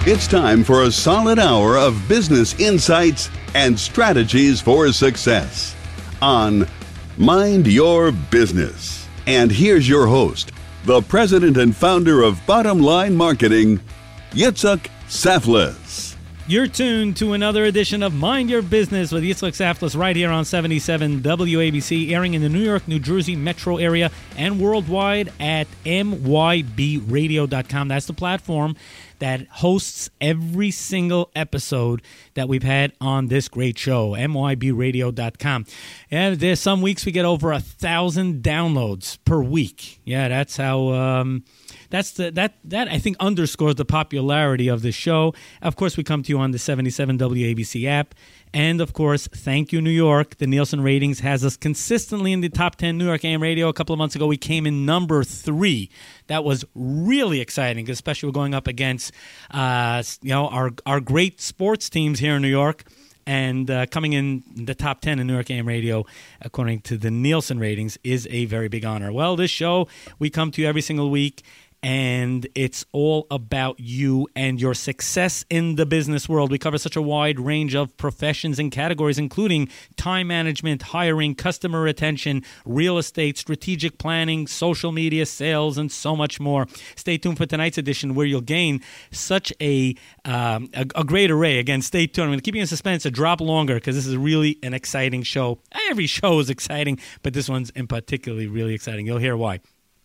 It's time for a solid hour of business insights and strategies for success on Mind Your Business. And here's your host, the president and founder of Bottom Line Marketing, Yitzhak Saflis. You're tuned to another edition of Mind Your Business with Yitzhak Saflis right here on 77 WABC, airing in the New York, New Jersey metro area and worldwide at mybradio.com. That's the platform that hosts every single episode that we've had on this great show, mybradio.com. And there's some weeks we get over 1,000 downloads per week. Yeah, that's how... That I think underscores the popularity of the show. Of course, we come to you on the 77 WABC app. And, of course, thank you, New York. The Nielsen ratings has us consistently in the top 10 New York AM radio. A couple of months ago, we came in number 3. That was really exciting, especially we're going up against our great sports teams here in New York. And coming in the top 10 in New York AM radio, according to the Nielsen ratings, is a very big honor. Well, this show, we come to you every single week, and it's all about you and your success in the business world. We cover such a wide range of professions and categories, including time management, hiring, customer retention, real estate, strategic planning, social media, sales, and so much more. Stay tuned for tonight's edition, where you'll gain such a great array. Again, stay tuned. I'm going to keep you in suspense a drop longer because this is really an exciting show. Every show is exciting, but this one's in particularly really exciting. You'll hear why.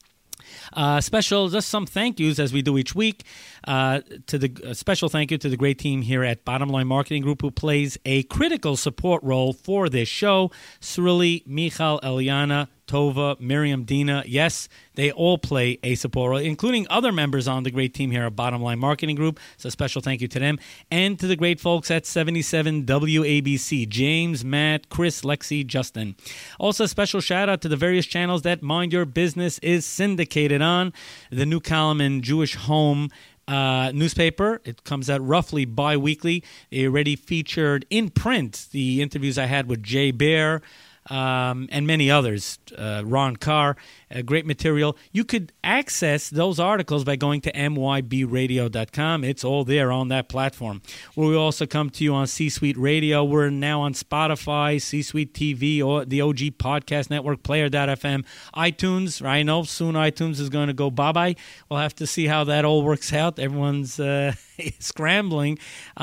Just some thank yous as we do each week. Special thank you to the great team here at Bottom Line Marketing Group, who plays a critical support role for this show. Srili, Michal, Eliana, Tova, Miriam, Dina. Yes, they all play a support role, including other members on the great team here at Bottom Line Marketing Group. So special thank you to them and to the great folks at 77 WABC, James, Matt, Chris, Lexi, Justin. Also, a special shout out to the various channels that Mind Your Business is syndicated on. The new column in Jewish Home newspaper. It comes out roughly bi-weekly. They already featured in print the interviews I had with Jay Baer, and many others, Ron Carr, great material. You could access those articles by going to mybradio.com. It's all there on that platform. We also come to you on C-Suite Radio. We're now on Spotify, C-Suite TV, or the OG Podcast Network, Player.fm, iTunes. I know soon iTunes is going to go bye-bye. We'll have to see how that all works out. Everyone's scrambling,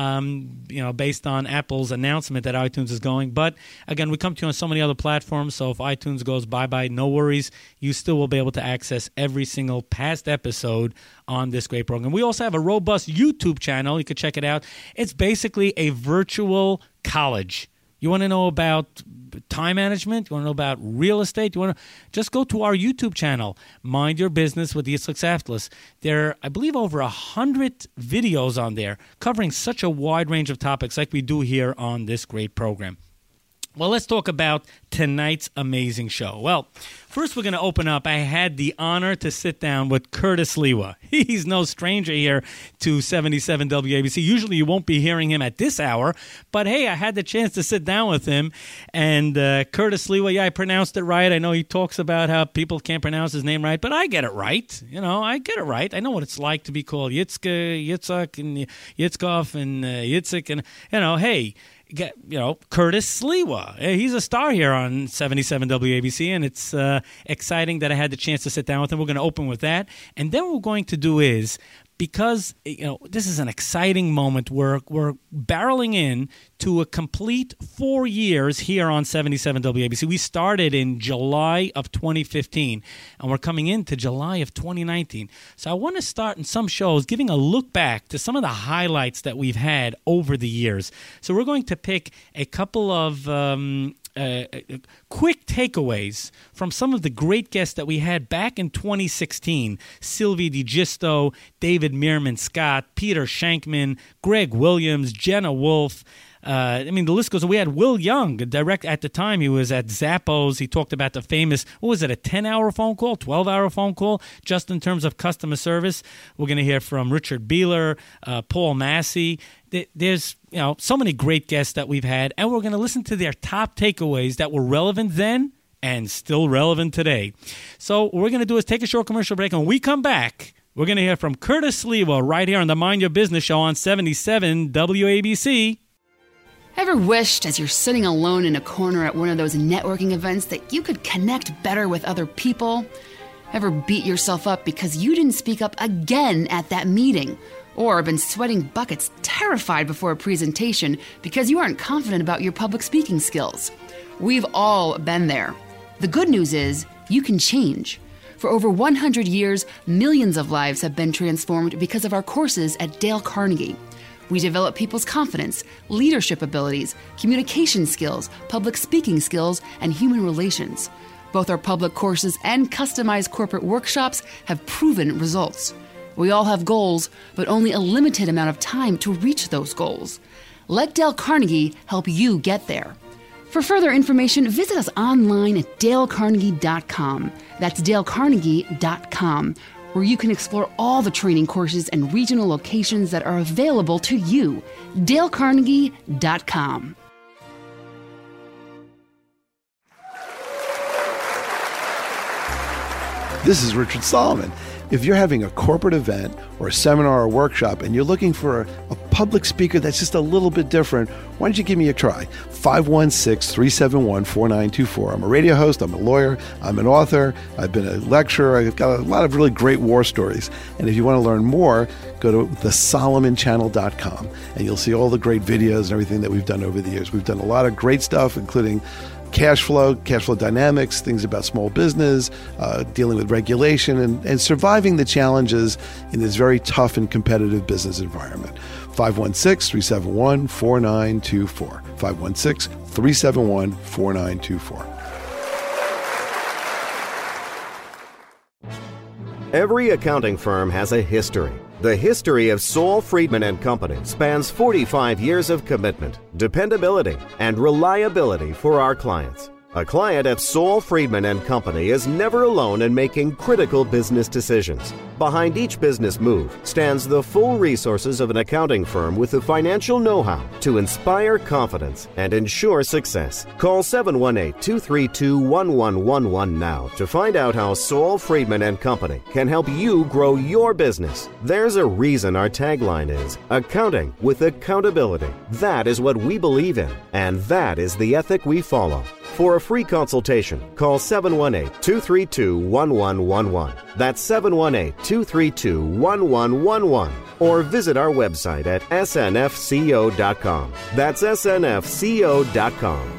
based on Apple's announcement that iTunes is going. But, again, we come to you on so many other platforms, so if iTunes goes bye-bye, no worries. You still will be able to access every single past episode on this great program. We also have a robust YouTube channel. You can check it out. It's basically a virtual college. You want to know about time management? You want to know about real estate? You want to just go to our YouTube channel, Mind Your Business with Yitzhak Saflis. There are, I believe, over 100 videos on there covering such a wide range of topics like we do here on this great program. Well, let's talk about tonight's amazing show. Well, first we're going to open up. I had the honor to sit down with Curtis Sliwa. He's no stranger here to 77 WABC. Usually you won't be hearing him at this hour, but hey, I had the chance to sit down with him. And Curtis Sliwa, yeah, I pronounced it right. I know he talks about how people can't pronounce his name right, but I get it right. I get it right. I know what it's like to be called Yitzhak, and Yitzkov, and Yitzhak, and, hey, Curtis Sliwa. He's a star here on 77 WABC, and it's exciting that I had the chance to sit down with him. We're going to open with that. And then what we're going to do is, because this is an exciting moment, we're barreling in to a complete 4 years here on 77 WABC. We started in July of 2015, and we're coming into July of 2019. So I want to start in some shows giving a look back to some of the highlights that we've had over the years. So we're going to pick a couple of quick takeaways from some of the great guests that we had back in 2016. Sylvie DiGisto, David Meerman Scott, Peter Shankman, Greg Williams, Jenna Wolf. The list goes on. We had Will Young, direct at the time. He was at Zappos. He talked about the famous, a 10-hour phone call, 12-hour phone call, just in terms of customer service. We're going to hear from Richard Beeler, Paul Massey. There's so many great guests that we've had, and we're going to listen to their top takeaways that were relevant then and still relevant today. So what we're going to do is take a short commercial break, and when we come back, We're going to hear from Curtis Sliwa right here on the Mind Your Business show on 77 WABC. Ever wished, as you're sitting alone in a corner at one of those networking events, that you could connect better with other people? Ever beat yourself up because you didn't speak up again at that meeting? Or been sweating buckets, terrified before a presentation because you aren't confident about your public speaking skills? We've all been there. The good news is, you can change. For over 100 years, millions of lives have been transformed because of our courses at Dale Carnegie. We develop people's confidence, leadership abilities, communication skills, public speaking skills, and human relations. Both our public courses and customized corporate workshops have proven results. We all have goals, but only a limited amount of time to reach those goals. Let Dale Carnegie help you get there. For further information, visit us online at dalecarnegie.com. That's dalecarnegie.com, where you can explore all the training courses and regional locations that are available to you. dalecarnegie.com. This is Richard Solomon. If you're having a corporate event or a seminar or workshop and you're looking for a public speaker that's just a little bit different, why don't you give me a try? 516-371-4924. I'm a radio host, I'm a lawyer, I'm an author, I've been a lecturer, I've got a lot of really great war stories. And if you want to learn more, go to thesolomonchannel.com and you'll see all the great videos and everything that we've done over the years. We've done a lot of great stuff, including cash flow dynamics, things about small business, dealing with regulation, and surviving the challenges in this very tough and competitive business environment. 516-371-4924. 516-371-4924. Every accounting firm has a history. The history of Saul Friedman & Company spans 45 years of commitment, dependability, and reliability for our clients. A client at Saul Friedman & Company is never alone in making critical business decisions. Behind each business move stands the full resources of an accounting firm with the financial know-how to inspire confidence and ensure success. Call 718-232-1111 now to find out how Saul Friedman & Company can help you grow your business. There's a reason our tagline is accounting with accountability. That is what we believe in, and that is the ethic we follow. For a free consultation, call 718-232-1111. That's 718-232-1111. Or visit our website at snfco.com. That's snfco.com.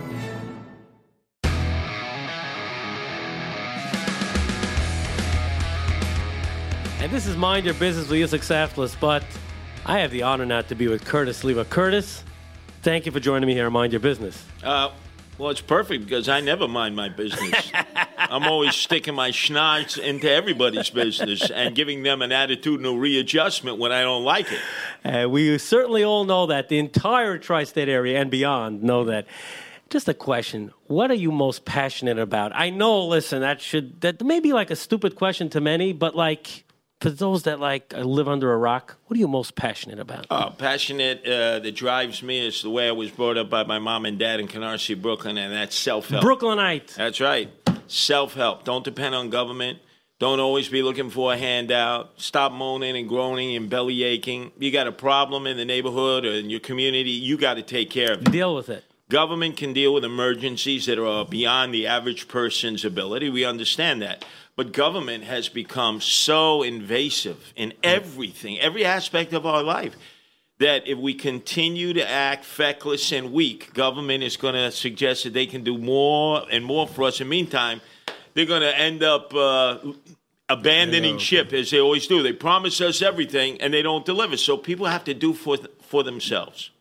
And this is Mind Your Business with Yusuf Saflis, but I have the honor now to be with Curtis Sliwa. Curtis, thank you for joining me here on Mind Your Business. Well, it's perfect because I never mind my business. I'm always sticking my schnarch into everybody's business and giving them an attitudinal readjustment when I don't like it. We certainly all know that. The entire tri-state area and beyond know that. Just a question. What are you most passionate about? I know, listen, that may be like a stupid question to many, but like for those that live under a rock, what are you most passionate about? Passionate that drives me is the way I was brought up by my mom and dad in Canarsie, Brooklyn, and that's self-help. Brooklynite. That's right. Self-help. Don't depend on government. Don't always be looking for a handout. Stop moaning and groaning and belly aching. You got a problem in the neighborhood or in your community, you got to take care of it. Deal with it. Government can deal with emergencies that are beyond the average person's ability. We understand that. But government has become so invasive in everything, every aspect of our life, that if we continue to act feckless and weak, government is going to suggest that they can do more and more for us. In the meantime, they're going to end up abandoning ship, as they always do. They promise us everything, and they don't deliver. So people have to do for themselves.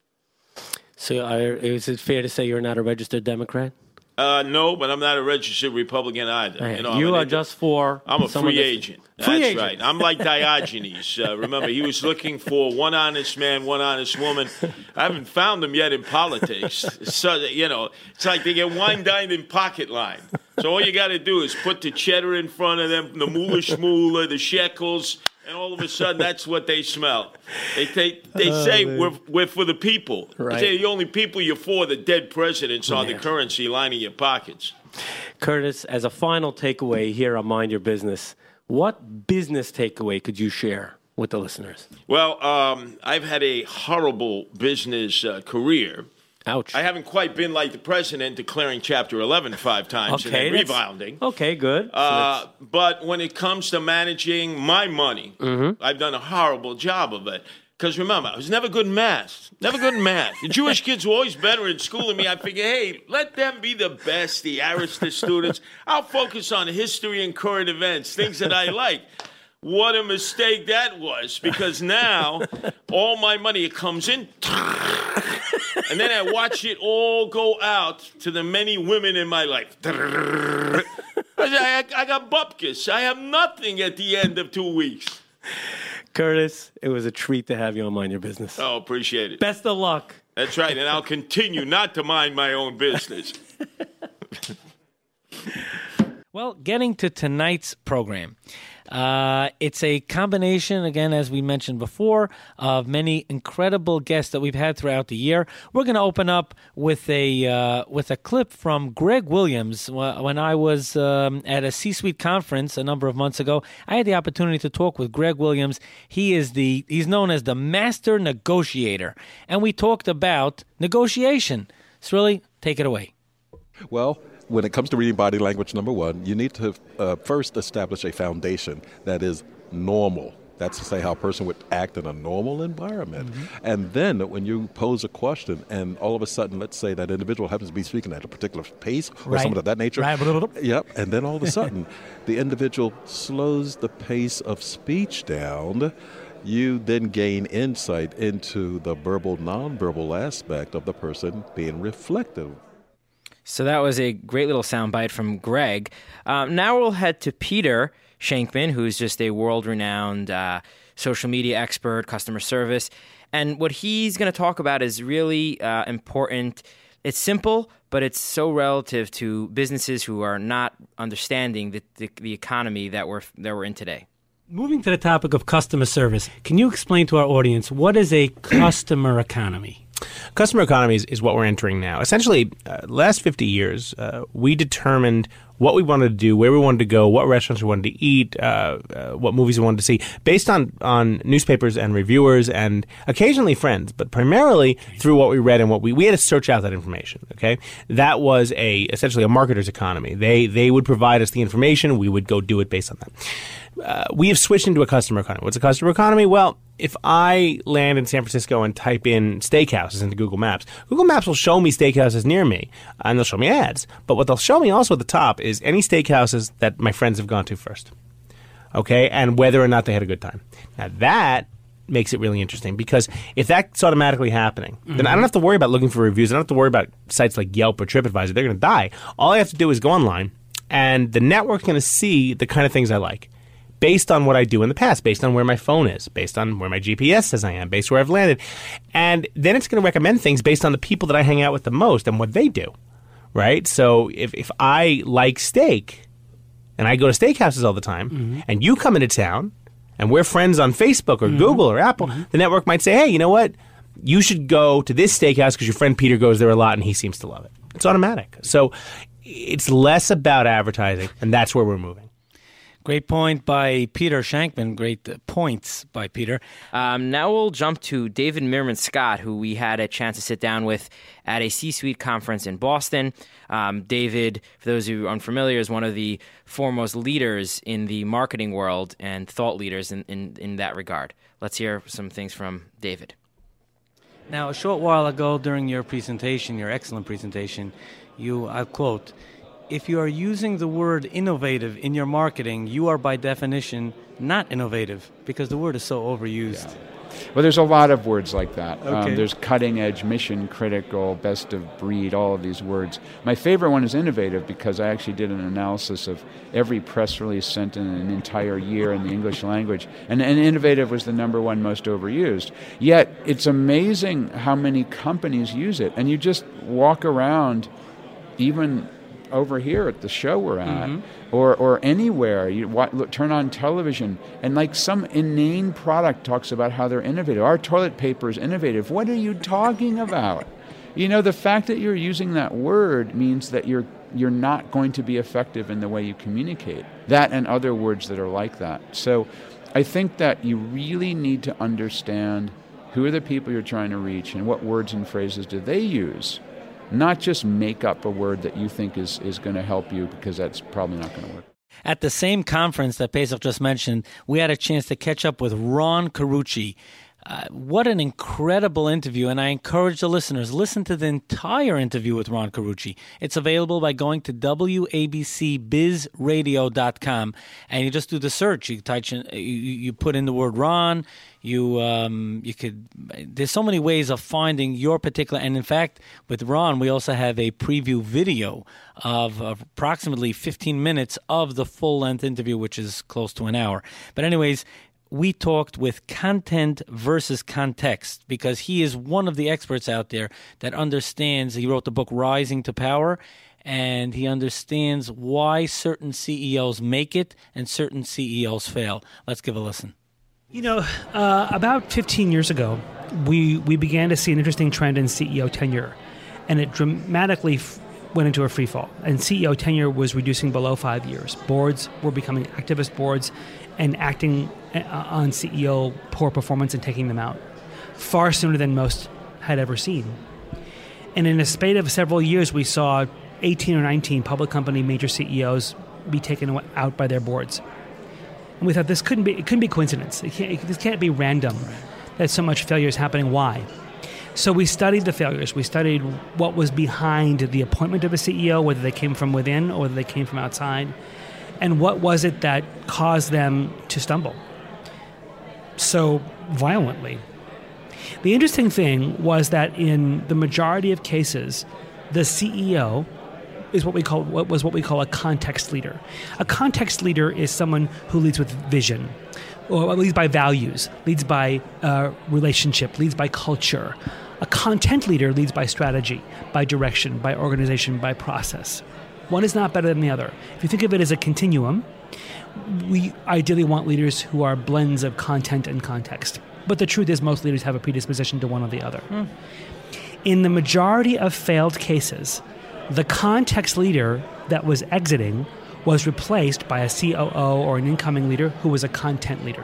So is it fair to say you're not a registered Democrat? No, but I'm not a registered Republican either. Right. You are just for... I'm a free agent. That's right. I'm like Diogenes. Remember, he was looking for one honest man, one honest woman. I haven't found them yet in politics. So, it's like they get wine dined in pocket line. So all you got to do is put the cheddar in front of them, the moolah shmoolah, the shekels, and all of a sudden that's what they smell. They say we're for the people. Right. They say the only people you're for, the dead presidents, are the currency lining your pockets. Curtis, as a final takeaway here on Mind Your Business, What business takeaway could you share with the listeners? Well, I've had a horrible business career. Ouch. I haven't quite been like the president declaring Chapter 11 5 times and then rebounding. Okay, good. But when it comes to managing my money, I've done a horrible job of it. Because remember, I was never good in math. Never good in math. The Jewish kids were always better in school than me. I figured, hey, let them be the best, the Arista students. I'll focus on history and current events, things that I like. What a mistake that was, because now all my money comes in, and then I watch it all go out to the many women in my life. I got bupkis. I have nothing at the end of 2 weeks. Curtis, it was a treat to have you on Mind Your Business. Oh, appreciate it. Best of luck. That's right, and I'll continue not to mind my own business. Well, getting to tonight's program. It's a combination, again, as we mentioned before, of many incredible guests that we've had throughout the year. We're going to open up with a clip from Greg Williams. When I was at a C-suite conference a number of months ago, I had the opportunity to talk with Greg Williams. He's known as the master negotiator, and we talked about negotiation. Srili, take it away. Well, when it comes to reading body language, number one, you need to first establish a foundation that is normal. That's to say how a person would act in a normal environment. Mm-hmm. And then when you pose a question and all of a sudden, let's say that individual happens to be speaking at a particular pace or something of that nature. Right. Yep. And then all of a sudden, the individual slows the pace of speech down. You then gain insight into the verbal, nonverbal aspect of the person being reflective. So that was a great little soundbite from Greg. Now we'll head to Peter Shankman, who's just a world-renowned social media expert, customer service. And what he's going to talk about is really important. It's simple, but it's so relative to businesses who are not understanding the economy that we're in today. Moving to the topic of customer service, can you explain to our audience what is a customer economy? Customer economy is what we're entering now. Essentially, last 50 years, we determined what we wanted to do, where we wanted to go, what restaurants we wanted to eat, what movies we wanted to see, based on newspapers and reviewers and occasionally friends, but primarily through what we read and what we had to search out that information. Okay, that was essentially a marketer's economy. They would provide us the information, we would go do it based on that. We have switched into a customer economy. What's a customer economy? Well, if I land in San Francisco and type in steakhouses into Google Maps will show me steakhouses near me, and they'll show me ads. But what they'll show me also at the top is any steakhouses that my friends have gone to first, okay, and whether or not they had a good time. Now, that makes it really interesting, because if that's automatically happening, then I don't have to worry about looking for reviews. I don't have to worry about sites like Yelp or TripAdvisor. They're going to die. All I have to do is go online, and the network's going to see the kind of things I like, based on what I do in the past, based on where my phone is, based on where my GPS says I am, based where I've landed. And then it's going to recommend things based on the people that I hang out with the most and what they do, right? So if I like steak and I go to steakhouses all the time, and you come into town and we're friends on Facebook or Google or Apple, the network might say, hey, you know what? You should go to this steakhouse because your friend Peter goes there a lot and he seems to love it. It's automatic. So it's less about advertising, and that's where we're moving. Great point by Peter Shankman. Great points by Peter. Now we'll jump to David Meerman Scott, who we had a chance to sit down with at a C-suite conference in Boston. David, for those who are unfamiliar, is one of the foremost leaders in the marketing world and thought leaders in that regard. Let's hear some things from David. Now, a short while ago during your presentation, your excellent presentation, I'll quote, if you are using the word innovative in your marketing, you are by definition not innovative, because the word is so overused. Yeah. Well, there's a lot of words like that. Okay. There's cutting edge, mission critical, best of breed, all of these words. My favorite one is innovative, because I actually did an analysis of every press release sent in an entire year in the English language, and innovative was the number one most overused. Yet it's amazing how many companies use it, and you just walk around, even over here at the show we're at, or anywhere. You turn on television, and like some inane product talks about how they're innovative. Our toilet paper is innovative. What are you talking about? You know, the fact that you're using that word means that you're you're not going to be effective in the way you communicate. That and other words that are like that. So I think that you really need to understand who are the people you're trying to reach and what words and phrases do they use. Not just make up a word that you think is going to help you, because that's probably not going to work. At the same conference that Pesach just mentioned, we had a chance to catch up with Ron Carucci. What an incredible interview, and I encourage the listeners, listen to the entire interview with Ron Carucci. It's available by going to WABCBizRadio.com, and you just do the search. You type in, you put in the word Ron. You could. There's so many ways of finding your particular. And in fact, with Ron, we also have a preview video of approximately 15 minutes of the full-length interview, which is close to an hour. But anyways, we talked with content versus context, because he is one of the experts out there that understands. He wrote the book Rising to Power, and he understands why certain CEOs make it and certain CEOs fail. Let's give a listen. About 15 years ago, we began to see an interesting trend in CEO tenure, and it dramatically went into a free fall. And CEO tenure was reducing below 5 years. Boards were becoming activist boards and acting on CEO poor performance and taking them out far sooner than most had ever seen. And in a spate of several years, we saw 18 or 19 public company major CEOs be taken out by their boards. And we thought it couldn't be coincidence. This can't be random that so much failure is happening. Why? So we studied the failures. We studied what was behind the appointment of a CEO, whether they came from within or whether they came from outside, and what was it that caused them to stumble so violently. The interesting thing was that in the majority of cases, the CEO is what we call a context leader. A context leader is someone who leads with vision, or leads by values, leads by relationship, leads by culture. A content leader leads by strategy, by direction, by organization, by process. One is not better than the other. If you think of it as a continuum, we ideally want leaders who are blends of content and context. But the truth is most leaders have a predisposition to one or the other. In the majority of failed cases, the context leader that was exiting was replaced by a COO or an incoming leader who was a content leader.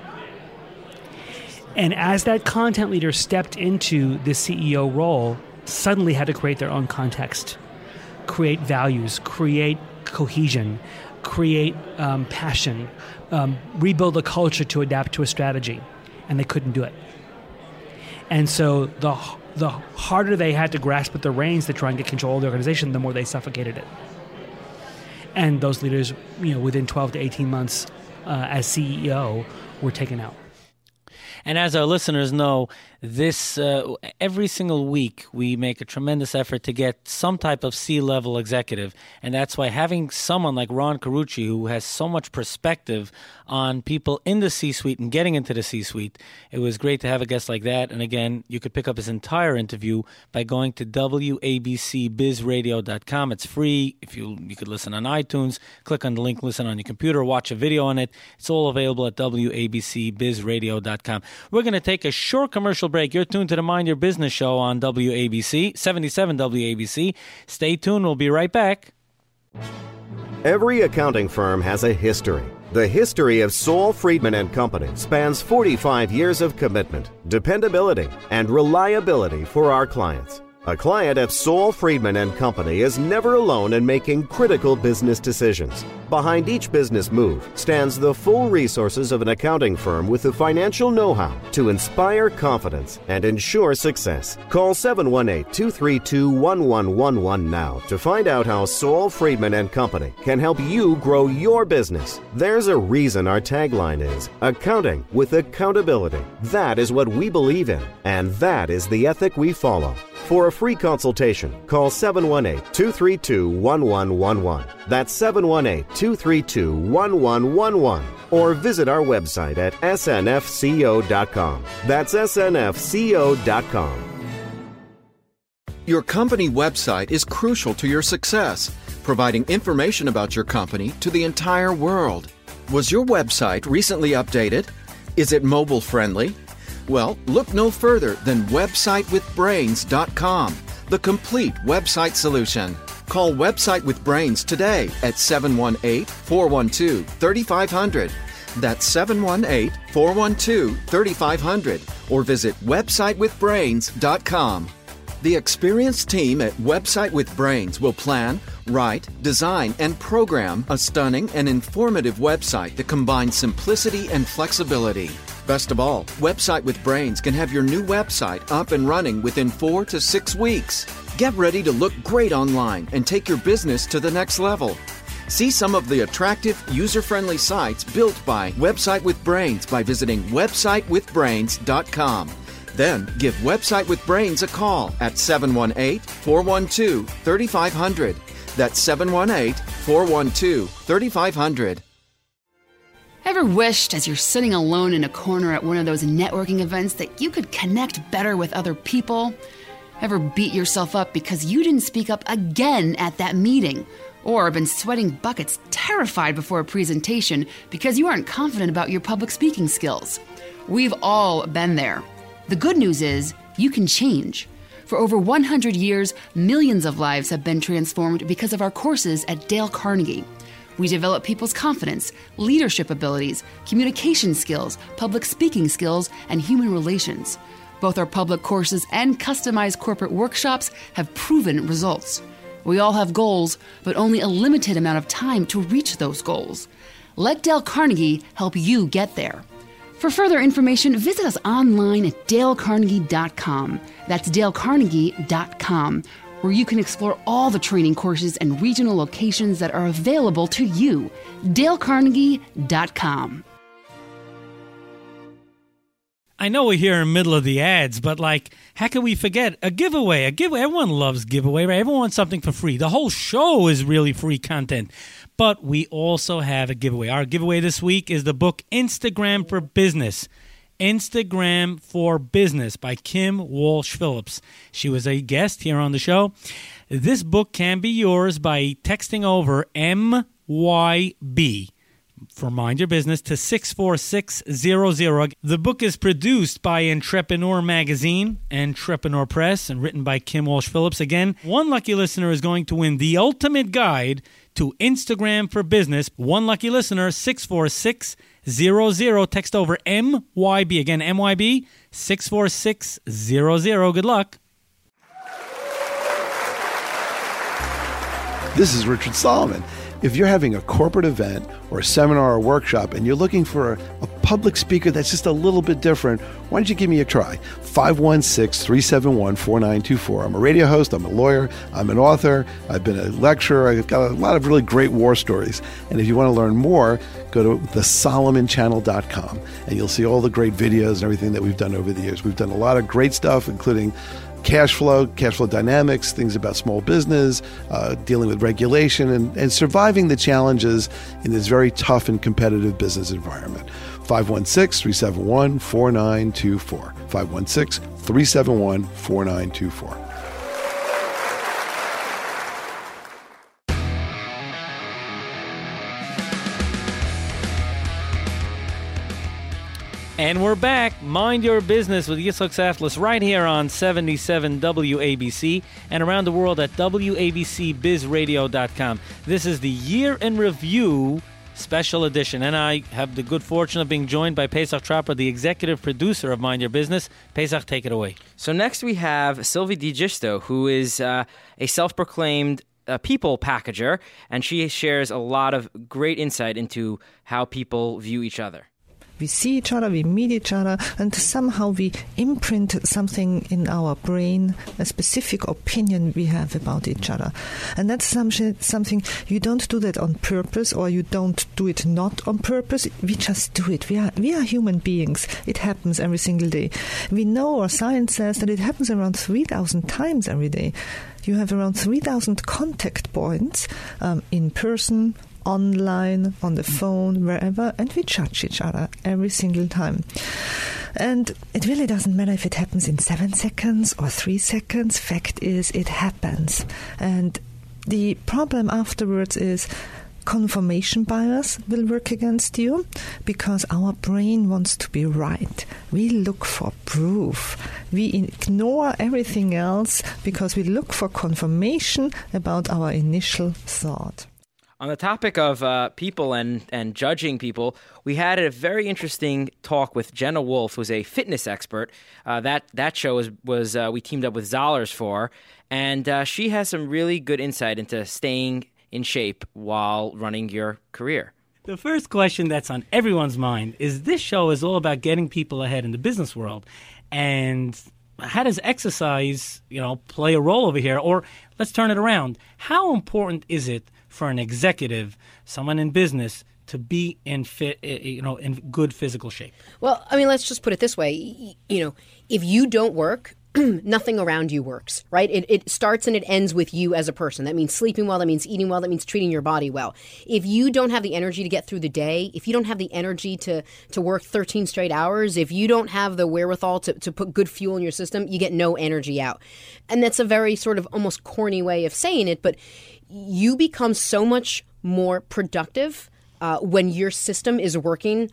And as that content leader stepped into the CEO role, suddenly had to create their own context, create values, create cohesion, create passion, rebuild a culture to adapt to a strategy. And they couldn't do it. And so the harder they had to grasp at the reins to try and get control of the organization, the more they suffocated it. And those leaders, within 12 to 18 months as CEO, were taken out. And as our listeners know, this every single week we make a tremendous effort to get some type of C-level executive. And that's why having someone like Ron Carucci, who has so much perspective on people in the C-suite and getting into the C-suite, it was great to have a guest like that. And again, you could pick up his entire interview by going to WABCBizRadio.com. It's free. If you could listen on iTunes, click on the link, listen on your computer, watch a video on it. It's all available at WABCBizRadio.com. We're going to take a short commercial break. You're tuned to the Mind Your Business show on WABC, 77 WABC. Stay tuned. We'll be right back. Every accounting firm has a history. The history of Saul Friedman & Company spans 45 years of commitment, dependability, and reliability for our clients. A client at Saul Friedman & Company is never alone in making critical business decisions. Behind each business move stands the full resources of an accounting firm with the financial know-how to inspire confidence and ensure success. Call 718-232-1111 now to find out how Saul Friedman & Company can help you grow your business. There's a reason our tagline is accounting with accountability. That is what we believe in, and that is the ethic we follow. For a free consultation, call 718-232-1111. That's 718-232-1111. Or visit our website at snfco.com. That's snfco.com. Your company website is crucial to your success, providing information about your company to the entire world. Was your website recently updated? Is it mobile friendly? Well, look no further than websitewithbrains.com. the complete website solution. Call Website with Brains today at 718-412-3500. That's 718-412-3500 or visit websitewithbrains.com. The experienced team at Website with Brains will plan, write, design, and program a stunning and informative website that combines simplicity and flexibility. Best of all, Website with Brains can have your new website up and running within 4 to 6 weeks. Get ready to look great online and take your business to the next level. See some of the attractive, user-friendly sites built by Website with Brains by visiting websitewithbrains.com. Then give Website with Brains a call at 718-412-3500. That's 718-412-3500. Ever wished, as you're sitting alone in a corner at one of those networking events, that you could connect better with other people? Ever beat yourself up because you didn't speak up again at that meeting? Or been sweating buckets, terrified before a presentation because you aren't confident about your public speaking skills? We've all been there. The good news is, you can change. For over 100 years, millions of lives have been transformed because of our courses at Dale Carnegie. We develop people's confidence, leadership abilities, communication skills, public speaking skills, and human relations. Both our public courses and customized corporate workshops have proven results. We all have goals, but only a limited amount of time to reach those goals. Let Dale Carnegie help you get there. For further information, visit us online at dalecarnegie.com. That's dalecarnegie.com, where you can explore all the training courses and regional locations that are available to you. dalecarnegie.com. I know we're here in the middle of the ads, but how can we forget a giveaway? Everyone loves giveaway, right? Everyone wants something for free. The whole show is really free content. But we also have a giveaway. Our giveaway this week is the book Instagram for Business. Instagram for Business by Kim Walsh Phillips. She was a guest here on the show. This book can be yours by texting over MYB for Mind Your Business to 64600. The book is produced by Entrepreneur Magazine, Entrepreneur Press, and written by Kim Walsh Phillips. Again, one lucky listener is going to win the ultimate guide to Instagram for Business. One lucky listener, 64600. Text over MYB. Again, MYB, 64600. Good luck. This is Richard Solomon. If you're having a corporate event or a seminar or workshop and you're looking for a public speaker that's just a little bit different, why don't you give me a try? 516-371-4924. I'm a radio host. I'm a lawyer. I'm an author. I've been a lecturer. I've got a lot of really great war stories. And if you want to learn more, go to thesolomonchannel.com and you'll see all the great videos and everything that we've done over the years. We've done a lot of great stuff, including cash flow dynamics, things about small business, dealing with regulation, and surviving the challenges in this very tough and competitive business environment. 516-371-4924. 516-371-4924. And we're back. Mind Your Business with Yitzhak Saflis right here on 77 WABC and around the world at WABCBizRadio.com. This is the Year in Review Special Edition, and I have the good fortune of being joined by Pesach Trapper, the executive producer of Mind Your Business. Pesach, take it away. So next we have Sylvie DiGisto, who is a self-proclaimed people packager, and she shares a lot of great insight into how people view each other. We see each other, we meet each other, and somehow we imprint something in our brain, a specific opinion we have about each other. And that's something you don't do that on purpose, or you don't do it not on purpose. We just do it. We are human beings. It happens every single day. We know, or science says, that it happens around 3,000 times every day. You have around 3,000 contact points in person, online, on the phone, wherever, and we judge each other every single time. And it really doesn't matter if it happens in 7 seconds or 3 seconds. Fact is, it happens. And the problem afterwards is confirmation bias will work against you because our brain wants to be right. We look for proof. We ignore everything else because we look for confirmation about our initial thought. On the topic of people and judging people, we had a very interesting talk with Jenna Wolf, who's a fitness expert. That show was we teamed up with Zollers for, and she has some really good insight into staying in shape while running your career. The first question that's on everyone's mind is this show is all about getting people ahead in the business world. And how does exercise, play a role over here? Or let's turn it around. How important is it for an executive, someone in business, to be in good physical shape? Well, I mean, let's just put it this way. If you don't work, nothing around you works, right? It starts and it ends with you as a person. That means sleeping well, that means eating well, that means treating your body well. If you don't have the energy to get through the day, if you don't have the energy to work 13 straight hours, if you don't have the wherewithal to put good fuel in your system, you get no energy out. And that's a very sort of almost corny way of saying it, but you become so much more productive when your system is working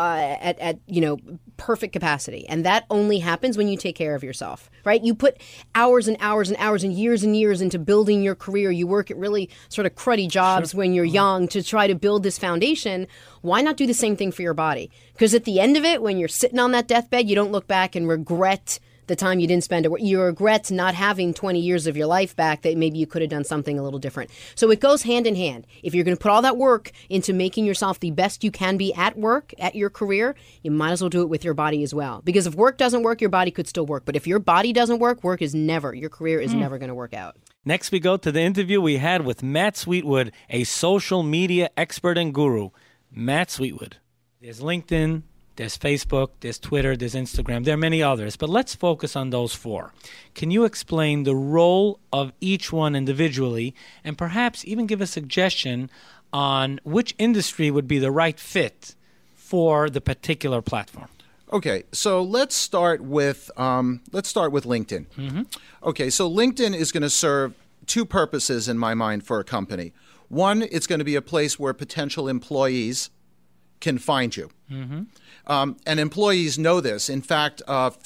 at perfect capacity. And that only happens when you take care of yourself, right? You put hours and hours and hours and years into building your career. You work at really sort of cruddy jobs when you're young to try to build this foundation. Why not do the same thing for your body? Because at the end of it, when you're sitting on that deathbed, you don't look back and regret the time you didn't spend it. You regret not having 20 years of your life back that maybe you could have done something a little different. So it goes hand in hand. If you're going to put all that work into making yourself the best you can be at work, at your career, you might as well do it with your body as well. Because if work doesn't work, your body could still work. But if your body doesn't work, your career is never going to work out. Next, we go to the interview we had with Matt Sweetwood, a social media expert and guru. Matt Sweetwood. There's LinkedIn, there's Facebook, there's Twitter, there's Instagram. There are many others, but let's focus on those four. Can you explain the role of each one individually and perhaps even give a suggestion on which industry would be the right fit for the particular platform? Okay, so let's start with LinkedIn. Mm-hmm. Okay, so LinkedIn is going to serve two purposes in my mind for a company. One, it's going to be a place where potential employees can find you. Mm-hmm. And employees know this. In fact,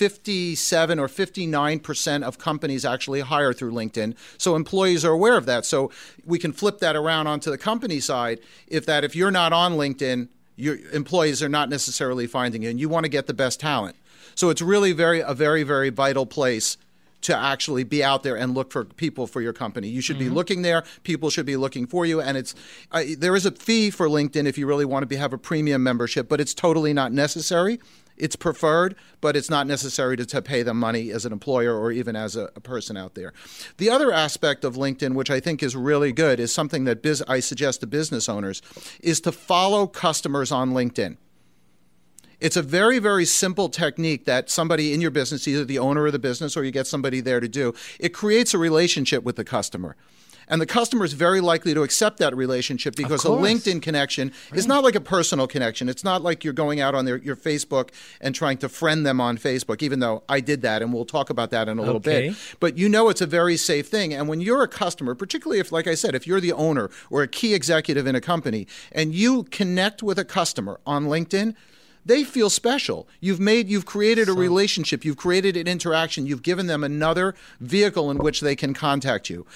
57 or 59% of companies actually hire through LinkedIn. So employees are aware of that. So we can flip that around onto the company side. If you're not on LinkedIn, your employees are not necessarily finding you, and you want to get the best talent. So it's really a very, very vital place to actually be out there and look for people for your company. You should be looking there. People should be looking for you. And there is a fee for LinkedIn if you really want to have a premium membership, but it's totally not necessary. It's preferred, but it's not necessary to pay them money as an employer or even as a person out there. The other aspect of LinkedIn, which I think is really good, is something that I suggest to business owners, is to follow customers on LinkedIn. It's a very, very simple technique that somebody in your business, either the owner of the business or you get somebody there to do, it creates a relationship with the customer. And the customer is very likely to accept that relationship because a LinkedIn connection is not like a personal connection. It's not like you're going out on your Facebook and trying to friend them on Facebook, even though I did that, and we'll talk about that in a little bit. But it's a very safe thing. And when you're a customer, particularly if, like I said, if you're the owner or a key executive in a company and you connect with a customer on LinkedIn, they feel special. You've created a relationship. You've created an interaction. You've given them another vehicle in which they can contact you.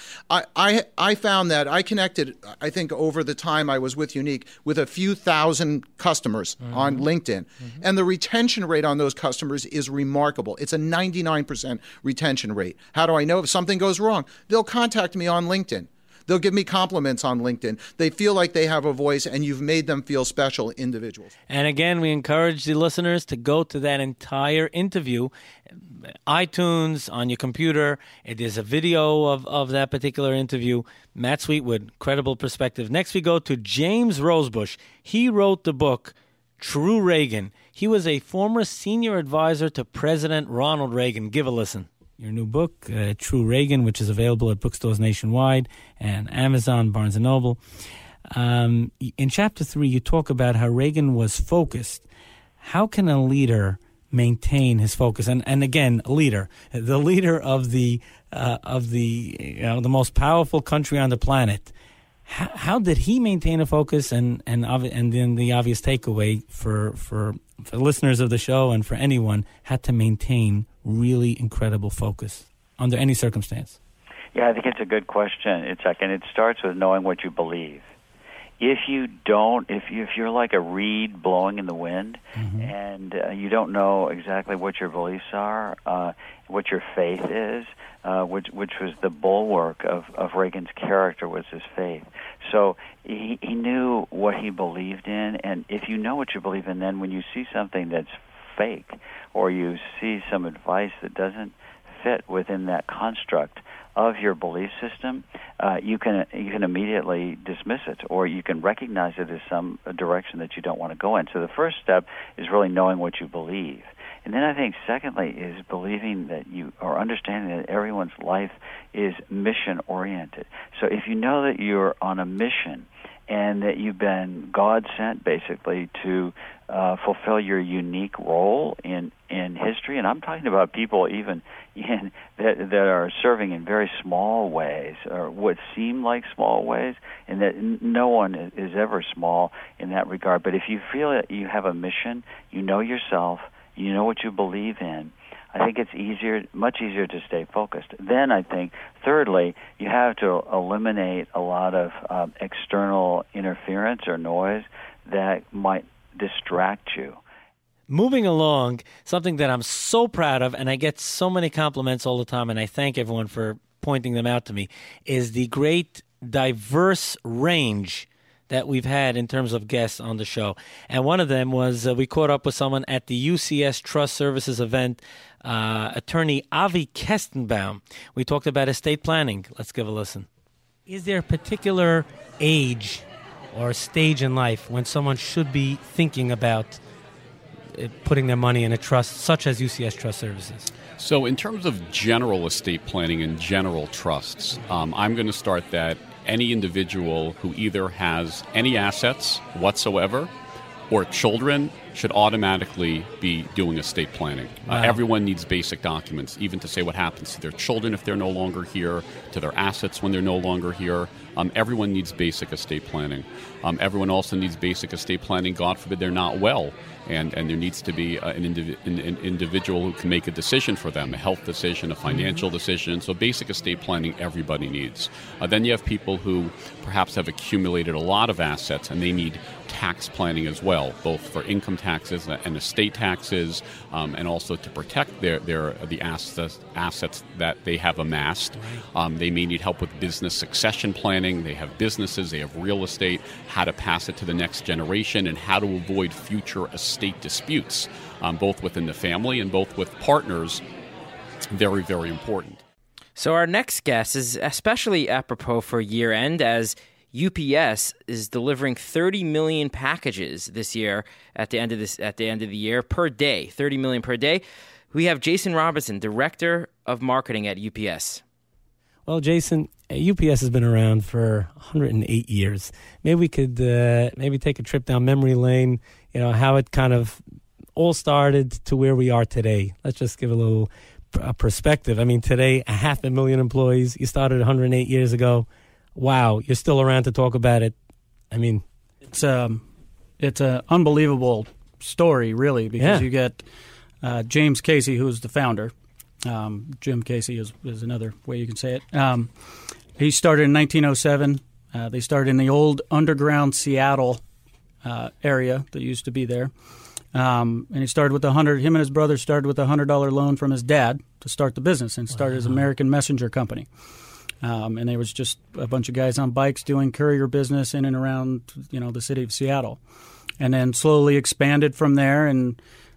I found that I connected, I think over the time I was with Unique, with a few thousand customers on LinkedIn. And the retention rate on those customers is remarkable. It's a 99% retention rate. How do I know? If something goes wrong, they'll contact me on LinkedIn. They'll give me compliments on LinkedIn. They feel like they have a voice, and you've made them feel special individuals. And again, we encourage the listeners to go to that entire interview. iTunes, on your computer, it is a video of that particular interview. Matt Sweetwood, credible perspective. Next, we go to James Rosebush. He wrote the book, True Reagan. He was a former senior advisor to President Ronald Reagan. Give a listen. Your new book, True Reagan, which is available at bookstores nationwide and Amazon, Barnes & Noble. In Chapter 3, you talk about how Reagan was focused. How can a leader maintain his focus? And again, a leader, the leader of the most powerful country on the planet. How did he maintain a focus? And then the obvious takeaway for for listeners of the show and for anyone, had to maintain really incredible focus under any circumstance? Yeah, I think it's a good question. And it starts with knowing what you believe. If you don't, if you're like a reed blowing in the wind, and you don't know exactly what your beliefs are, what your faith is, which was the bulwark of Reagan's character, was his faith. So he knew what he believed in, and if you know what you believe in, then when you see something that's fake, or you see some advice that doesn't fit within that construct of your belief system, you can immediately dismiss it, or you can recognize it as some direction that you don't want to go in. So the first step is really knowing what you believe. And then I think secondly is believing that you, or understanding that everyone's life is mission-oriented. So if you know that you're on a mission and that you've been God-sent basically to fulfill your unique role in history, and I'm talking about people even that are serving in very small ways, or what seem like small ways, and that no one is ever small in that regard. But if you feel that you have a mission, you know yourself, you know what you believe in, I think it's much easier to stay focused. Then I think, thirdly, you have to eliminate a lot of external interference or noise that might distract you. Moving along, something that I'm so proud of, and I get so many compliments all the time, and I thank everyone for pointing them out to me, is the great diverse range that we've had in terms of guests on the show. And one of them was we caught up with someone at the UCS Trust Services event, attorney Avi Kestenbaum. We talked about estate planning. Let's give a listen. Is there a particular age or stage in life when someone should be thinking about putting their money in a trust such as UCS Trust Services? So in terms of general estate planning and general trusts, I'm going to start that any individual who either has any assets whatsoever or children should automatically be doing estate planning. Wow. Everyone needs basic documents, even to say what happens to their children if they're no longer here, to their assets when they're no longer here. Everyone needs basic estate planning. Everyone also needs basic estate planning, God forbid they're not well, and there needs to be an individual who can make a decision for them, a health decision, a financial decision. So basic estate planning everybody needs. Then you have people who perhaps have accumulated a lot of assets and they need tax planning as well, both for income taxes and estate taxes, and also to protect the assets that they have amassed. They may need help with business succession planning. They have businesses, they have real estate, how to pass it to the next generation, and how to avoid future estate disputes, both within the family and both with partners. Very, very important. So our next guest is especially apropos for year-end, as UPS is delivering 30 million packages this year at the end of the year per day, 30 million per day. We have Jason Robinson, Director of Marketing at UPS. Well, Jason, UPS has been around for 108 years. Maybe we could maybe take a trip down memory lane, how it kind of all started to where we are today. Let's just give a little perspective. I mean, today, 500,000 employees. You started 108 years ago. Wow, you're still around to talk about it. I mean, it's an unbelievable story, really, because you get James Casey, who is the founder. Jim Casey is another way you can say it. He started in 1907. They started in the old underground Seattle area that used to be there. And he started with him and his brother started with a $100 loan from his dad to start the business, and started his American Messenger Company. And there was just a bunch of guys on bikes doing courier business in and around, the city of Seattle, and then slowly expanded from there. And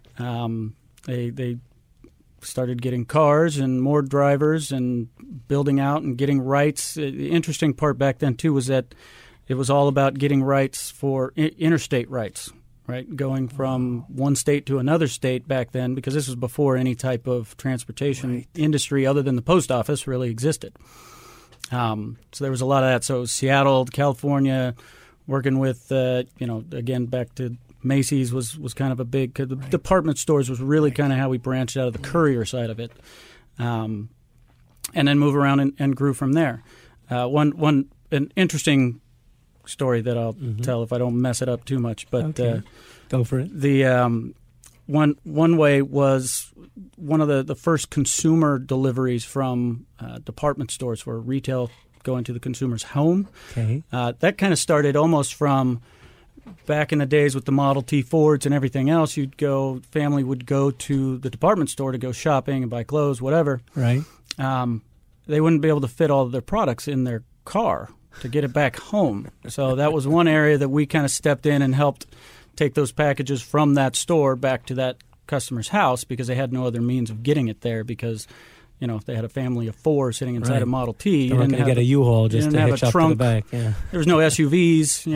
they started getting cars and more drivers and building out and getting rights. The interesting part back then too was that it was all about getting rights for interstate rights, right? Going from one state to another state back then, because this was before any type of transportation industry other than the post office really existed. So there was a lot of that. So Seattle, California, working with, again, back to Macy's was kind of a big, cause the department stores was really kind of how we branched out of the courier side of it. And then move around and grew from there. An interesting story that I'll tell if I don't mess it up too much, but go for it. one way was one of the first consumer deliveries from department stores, where retail going to the consumer's home. Okay. That kind of started almost from back in the days with the Model T Fords and everything else. Family would go to the department store to go shopping and buy clothes, whatever. Right. They wouldn't be able to fit all of their products in their car to get it back home. So that was one area that we kind of stepped in and helped take those packages from that store back to that customer's house, because they had no other means of getting it there, because if they had a family of 4 sitting inside a Model T, they're not going to get a U-Haul just to hitch up to the back. Yeah. There was no SUVs,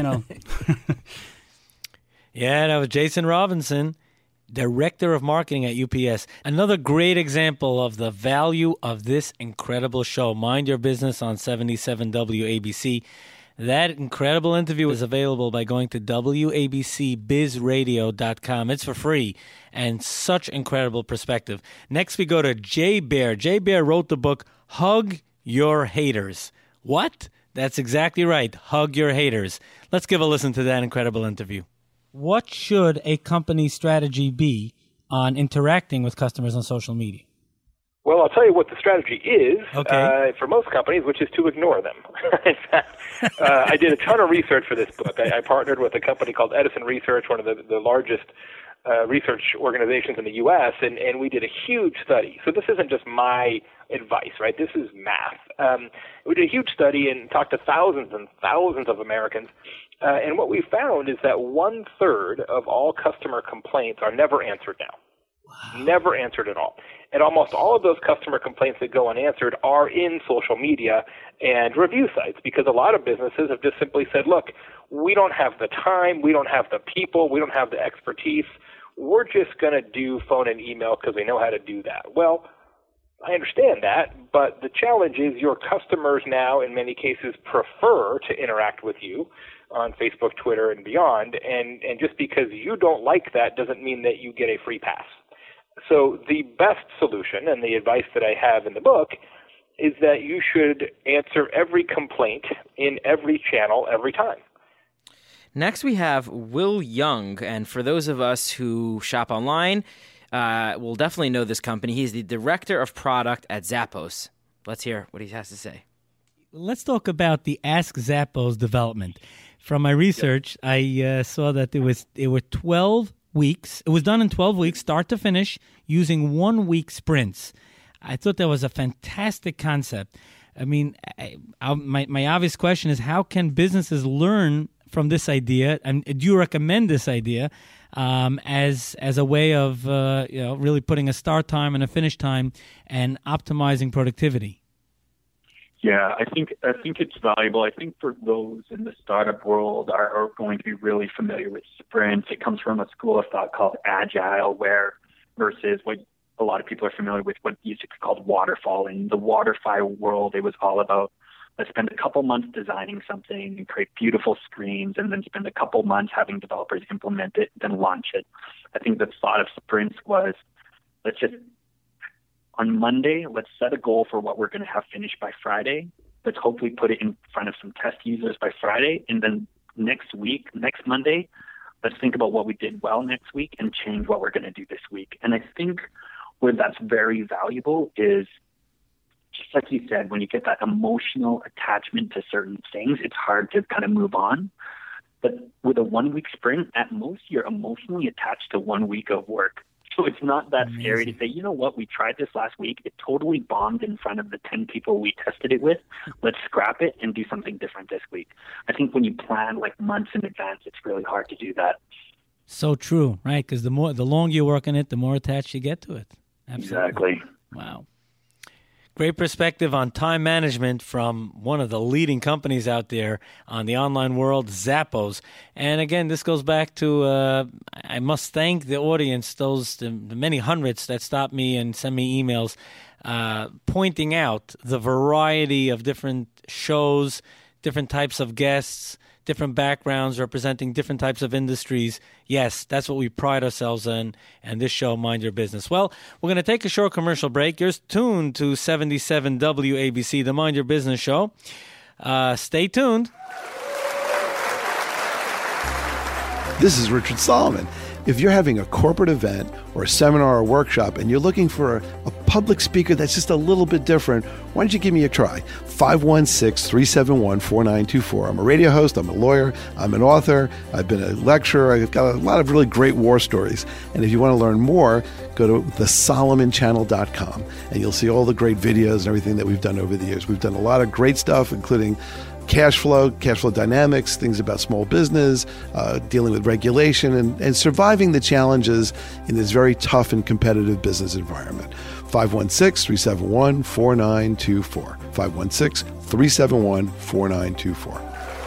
Yeah, that was Jason Robinson, Director of Marketing at UPS. Another great example of the value of this incredible show, Mind Your Business on 77 WABC. That incredible interview is available by going to WABCBizRadio.com. It's for free and such incredible perspective. Next, we go to Jay Baer. Jay Baer wrote the book, Hug Your Haters. What? That's exactly right. Hug Your Haters. Let's give a listen to that incredible interview. What should a company's strategy be on interacting with customers on social media? Well, I'll tell you what the strategy is for most companies, which is to ignore them. In fact, I did a ton of research for this book. I partnered with a company called Edison Research, one of the largest research organizations in the U.S., and we did a huge study. So this isn't just my advice, right? This is math. We did a huge study and talked to thousands and thousands of Americans, and what we found is that 1/3 of all customer complaints are never answered now. Wow. Never answered at all. And almost all of those customer complaints that go unanswered are in social media and review sites, because a lot of businesses have just simply said, look, we don't have the time, we don't have the people, we don't have the expertise. We're just going to do phone and email because we know how to do that. Well, I understand that, but the challenge is your customers now in many cases prefer to interact with you on Facebook, Twitter, and beyond, and just because you don't like that doesn't mean that you get a free pass. So the best solution, and the advice that I have in the book, is that you should answer every complaint in every channel every time. Next, we have Will Young, and for those of us who shop online, will definitely know this company. He's the Director of Product at Zappos. Let's hear what he has to say. Let's talk about the Ask Zappos development. From my research, I saw that it were 12 weeks. It was done in 12 weeks, start to finish, using 1-week sprints. I thought that was a fantastic concept. I mean, my obvious question is, how can businesses learn from this idea? And do you recommend this idea as a way of really putting a start time and a finish time and optimizing productivity? Yeah, I think it's valuable. I think for those in the startup world are going to be really familiar with sprints. It comes from a school of thought called Agile, versus what a lot of people are familiar with, what used to be called waterfall. In the waterfall world, it was all about, let's spend a couple months designing something and create beautiful screens, and then spend a couple months having developers implement it, then launch it. I think the thought of sprints was, on Monday, let's set a goal for what we're going to have finished by Friday. Let's hopefully put it in front of some test users by Friday. And then next Monday, let's think about what we did well next week and change what we're going to do this week. And I think where that's very valuable is, just like you said, when you get that emotional attachment to certain things, it's hard to kind of move on. But with a 1-week sprint, at most, you're emotionally attached to 1 week of work. So it's not that scary to say, you know what, we tried this last week. It totally bombed in front of the 10 people we tested it with. Let's scrap it and do something different this week. I think when you plan like months in advance, it's really hard to do that. So true, right? Because the longer you work on it, the more attached you get to it. Absolutely. Exactly. Wow. Great perspective on time management from one of the leading companies out there on the online world, Zappos. And again, this goes back to, I must thank the audience, the many hundreds that stop me and send me emails, pointing out the variety of different shows, different types of guests, different backgrounds representing different types of industries. Yes, that's what we pride ourselves in, and this show, Mind Your Business. Well, we're going to take a short commercial break. You're tuned to 77 WABC, the Mind Your Business show. Stay tuned. This is Richard Solomon. If you're having a corporate event or a seminar or workshop and you're looking for a public speaker that's just a little bit different, why don't you give me a try? 516-371-4924. I'm a radio host, I'm a lawyer, I'm an author, I've been a lecturer, I've got a lot of really great war stories. And if you want to learn more, go to thesolomonchannel.com and you'll see all the great videos and everything that we've done over the years. We've done a lot of great stuff, including cash flow dynamics, things about small business, dealing with regulation, and surviving the challenges in this very tough and competitive business environment. 516-371-4924. 516-371-4924.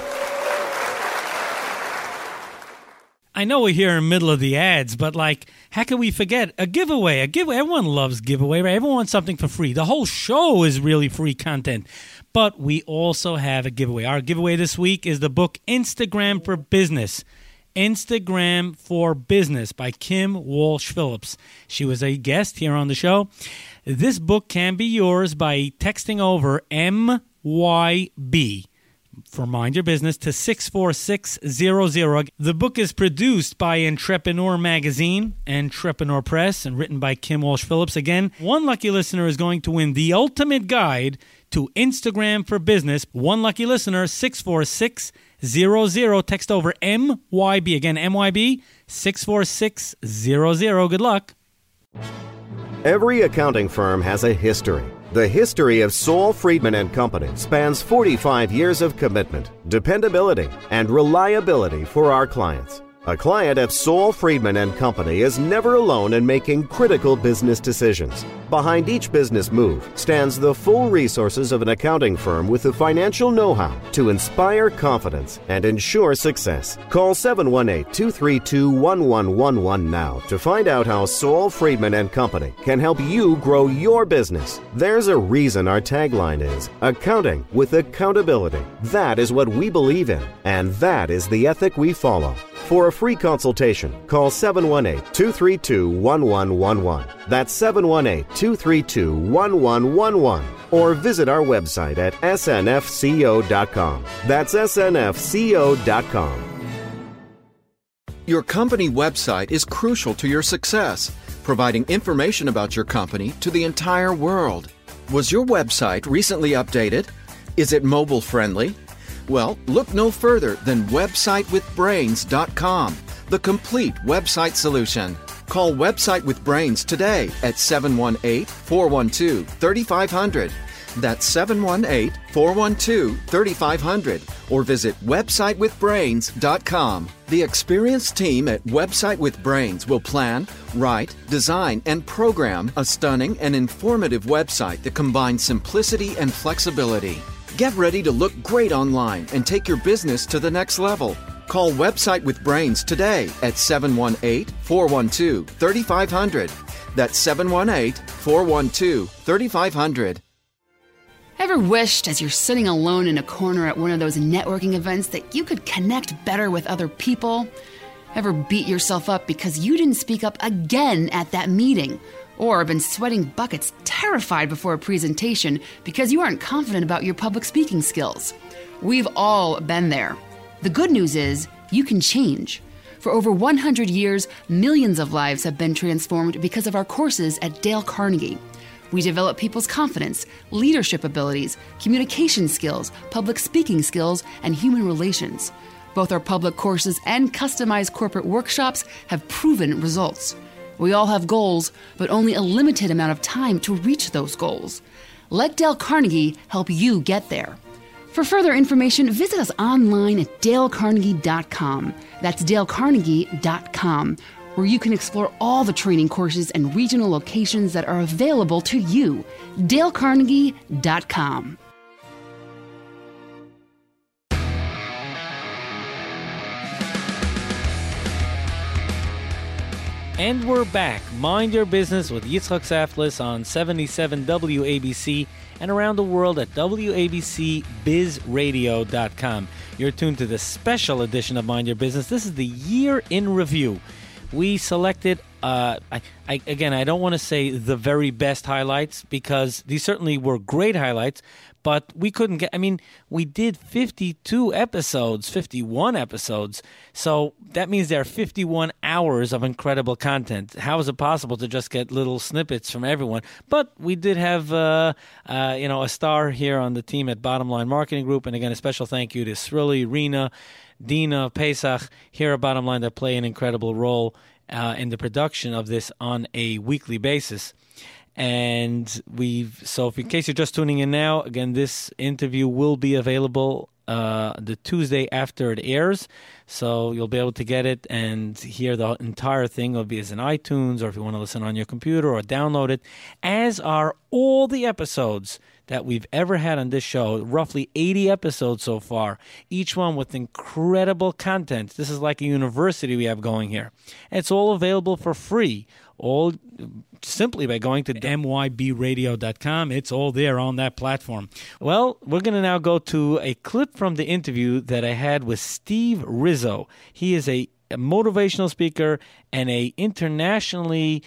I know we're here in the middle of the ads, but how can we forget a giveaway? Everyone loves giveaway, right? Everyone wants something for free. The whole show is really free content. But we also have a giveaway. Our giveaway this week is the book Instagram for Business. Instagram for Business by Kim Walsh Phillips. She was a guest here on the show. This book can be yours by texting over MYB for Mind Your Business to 64600. The book is produced by Entrepreneur Magazine, Entrepreneur Press, and written by Kim Walsh Phillips. Again, one lucky listener is going to win the ultimate guide to Instagram for Business. One lucky listener, 64600. Text over MYB. Again, MYB, 64600. Good luck. Every accounting firm has a history. The history of Saul Friedman & Company spans 45 years of commitment, dependability, and reliability for our clients. A client at Saul Friedman & Company is never alone in making critical business decisions. Behind each business move stands the full resources of an accounting firm with the financial know-how to inspire confidence and ensure success. Call 718-232-1111 now to find out how Saul Friedman & Company can help you grow your business. There's a reason our tagline is accounting with accountability. That is what we believe in, and that is the ethic we follow. For a free consultation, call 718-232-1111. That's 718-232-1111. Or visit our website at snfco.com. That's snfco.com. Your company website is crucial to your success, providing information about your company to the entire world. Was your website recently updated? Is it mobile friendly? Well, look no further than websitewithbrains.com, the complete website solution. Call Website with Brains today at 718-412-3500. That's 718-412-3500. Or visit websitewithbrains.com. The experienced team at Website with Brains will plan, write, design, and program a stunning and informative website that combines simplicity and flexibility. Get ready to look great online and take your business to the next level. Call Website with Brains today at 718-412-3500. That's 718-412-3500. Ever wished, as you're sitting alone in a corner at one of those networking events, that you could connect better with other people? Ever beat yourself up because you didn't speak up again at that meeting? Or been sweating buckets, terrified before a presentation because you aren't confident about your public speaking skills? We've all been there. The good news is you can change. For over 100 years, millions of lives have been transformed because of our courses at Dale Carnegie. We develop people's confidence, leadership abilities, communication skills, public speaking skills, and human relations. Both our public courses and customized corporate workshops have proven results. We all have goals, but only a limited amount of time to reach those goals. Let Dale Carnegie help you get there. For further information, visit us online at dalecarnegie.com. That's dalecarnegie.com, where you can explore all the training courses and regional locations that are available to you. dalecarnegie.com. And we're back. Mind Your Business with Yitzchak Saflis on 77 WABC and around the world at WABCBizRadio.com. You're tuned to the special edition of Mind Your Business. This is the Year in Review. We selected I don't want to say the very best highlights because these certainly were great highlights, but we couldn't get. I mean, we did 51 episodes, so that means there are 51 hours of incredible content. How is it possible to just get little snippets from everyone? But we did have, a star here on the team at Bottom Line Marketing Group, and again, a special thank you to Srili, Rena, Dina, Pesach here at Bottom Line that play an incredible role in the production of this on a weekly basis. And so if in case you're just tuning in now, again, this interview will be available the Tuesday after it airs. So you'll be able to get it and hear the entire thing. It'll be as in iTunes, or if you want to listen on your computer or download it, as are all the episodes that we've ever had on this show, roughly 80 episodes so far, each one with incredible content. This is like a university we have going here. And it's all available for free, all simply by going to mybradio.com. It's all there on that platform. Well, we're going to now go to a clip from the interview that I had with Steve Rizzo. He is a motivational speaker and a internationally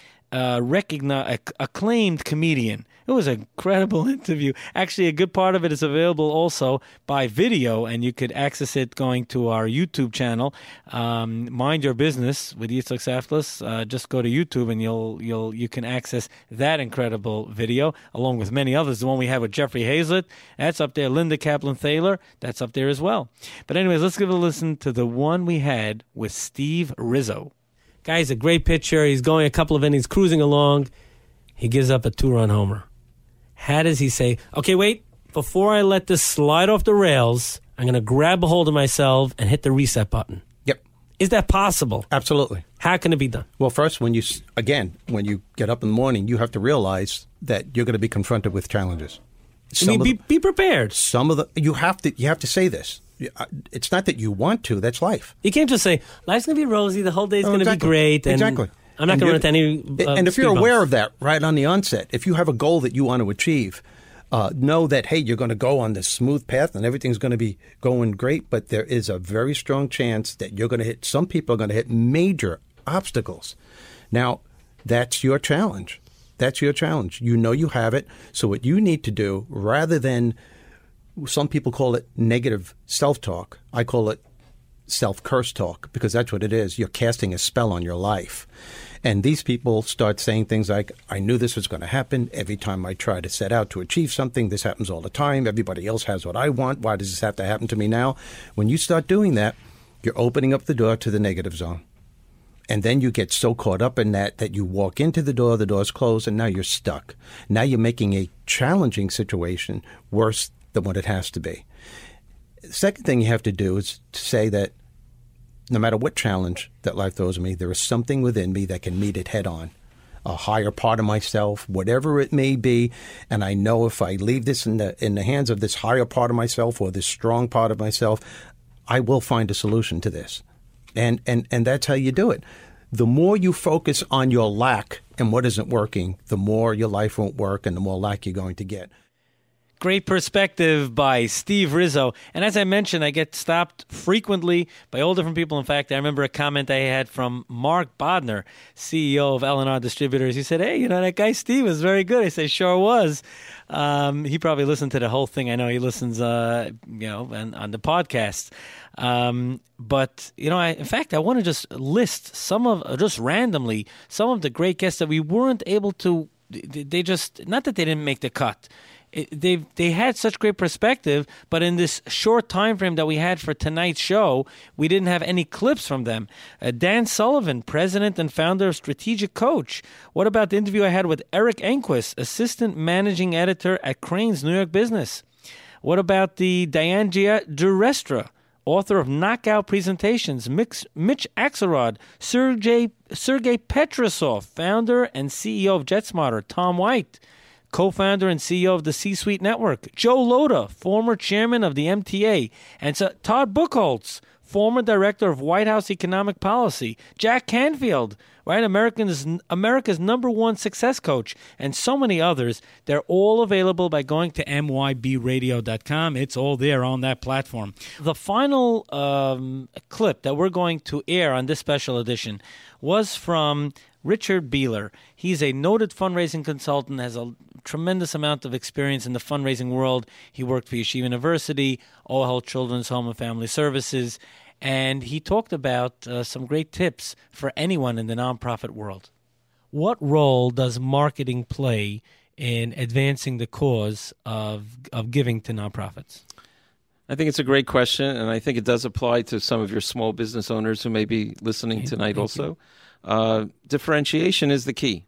acclaimed comedian. It was an incredible interview. Actually, a good part of it is available also by video, and you could access it going to our YouTube channel, Mind Your Business with Yitzhak Saflis. Just go to YouTube, and you can access that incredible video, along with many others. The one we have with Jeffrey Hazlett, that's up there. Linda Kaplan-Thaler, that's up there as well. But anyways, let's give a listen to the one we had with Steve Rizzo. Guy's a great pitcher. He's going a couple of innings, cruising along. He gives up a 2-run homer. How does he say, okay, wait, before I let this slide off the rails, I'm going to grab a hold of myself and hit the reset button? Yep. Is that possible? Absolutely. How can it be done? Well, first, when you get up in the morning, you have to realize that you're going to be confronted with challenges. Be prepared. You have to say this. It's not that you want to. That's life. You can't just say, life's going to be rosy, the whole day's going to be great. And exactly. I'm not going to run into any and if you're aware of that right on the onset, if you have a goal that you want to achieve, know that, hey, you're going to go on this smooth path and everything's going to be going great, but there is a very strong chance that you're going to some people are going to hit major obstacles. Now, that's your challenge. That's your challenge. You know you have it. So what you need to do, rather than, some people call it negative self-talk, I call it self-curse talk, because that's what it is. You're casting a spell on your life. And these people start saying things like, I knew this was going to happen. Every time I try to set out to achieve something, this happens all the time. Everybody else has what I want. Why does this have to happen to me now? When you start doing that, you're opening up the door to the negative zone. And then you get so caught up in that you walk into the door's closed, and now you're stuck. Now you're making a challenging situation worse than what it has to be. The second thing you have to do is to say that no matter what challenge that life throws at me, there is something within me that can meet it head on. A higher part of myself, whatever it may be, and I know if I leave this in the hands of this higher part of myself or this strong part of myself, I will find a solution to this. And that's how you do it. The more you focus on your lack and what isn't working, the more your life won't work and the more lack you're going to get. Great perspective by Steve Rizzo. And as I mentioned, I get stopped frequently by all different people. In fact, I remember a comment I had from Mark Bodner, CEO of L&R Distributors. He said, hey, that guy Steve was very good. I said, sure was. He probably listened to the whole thing. I know he listens, on the podcast. But, in fact, I want to just list just randomly, some of the great guests that we weren't able to, they just, not that they didn't make the cut. They had such great perspective, but in this short time frame that we had for tonight's show, we didn't have any clips from them. Dan Sullivan, president and founder of Strategic Coach. What about the interview I had with Eric Enquist, assistant managing editor at Crane's New York Business? What about the Diane Durestra, author of Knockout Presentations, Mitch Axelrod, Sergey Petrosov, founder and CEO of JetSmarter, Tom White, co-founder and CEO of the C-Suite Network, Joe Loda, former chairman of the MTA, and Todd Buchholz, former director of White House Economic Policy, Jack Canfield, right? America's number one success coach, and so many others. They're all available by going to mybradio.com. It's all there on that platform. The final clip that we're going to air on this special edition was from Richard Beeler. He's a noted fundraising consultant, has a tremendous amount of experience in the fundraising world. He worked for Yeshiva University, OHEL Children's Home and Family Services, and he talked about some great tips for anyone in the nonprofit world. What role does marketing play in advancing the cause of giving to nonprofits? I think it's a great question, and I think it does apply to some of your small business owners who may be listening tonight also. Differentiation is the key.